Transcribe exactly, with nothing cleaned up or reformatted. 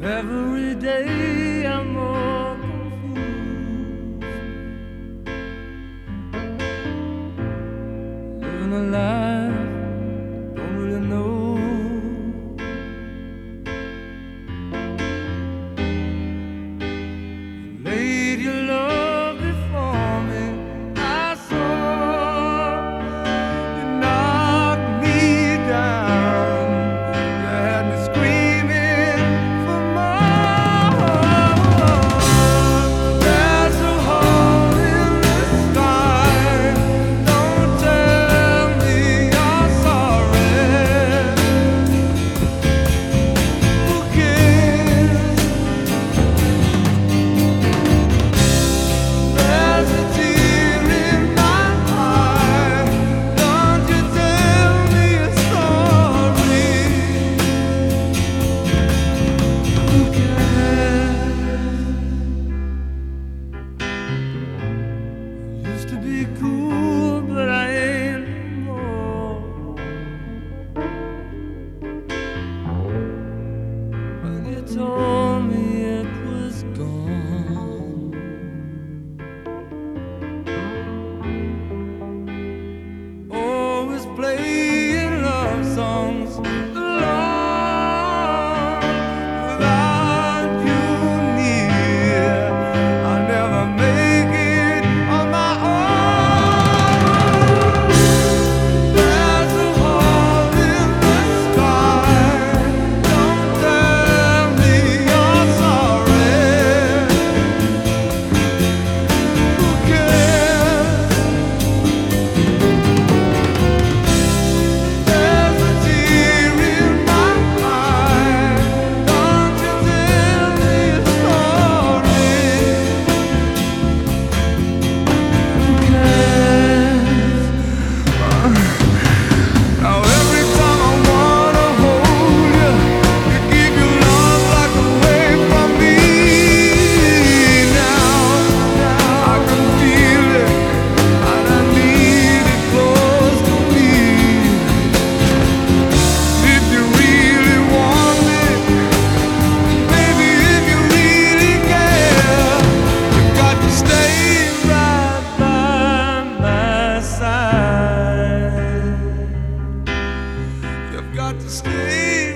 Every day I'm more confused, living a life don't really know. You laid your love before me, I saw. You knocked me down, you had me screaming for more. There's a hole in the sky, don't tell me you're sorry. Who cares? There's a tear in my eye, don't you tell me you're sorry. Who cares? Used to be cool, but I ain't no more. When you told me it was gone, always playing love songs alone. Without you near, I'll never make it on my own. There's a hole in the sky, don't tell me you're sorry. Who cares? There's a tear in my eye, don't you tell me you're sorry. Who cares? Now every time I wanna hold you, you keep your love locked away from me. Now I can feel it, and I need it close to me. If you really want me, baby, if you really care, you've got to stay right by my side. You've got to stay